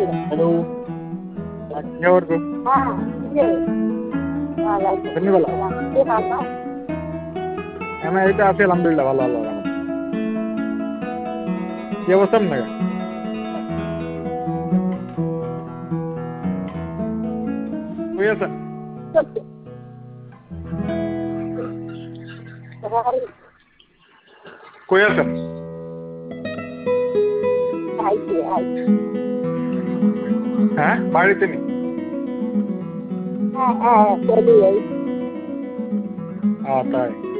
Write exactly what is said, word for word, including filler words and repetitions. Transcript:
hello খবর গো ধন্যবাদ আমি এইটা আছি আলহামদুলিল্লাহ ভালো ভালো কি অবস্থা আপনার কই আছেন কই আছেন হ্যাঁ বাড়িতে নি ও তাই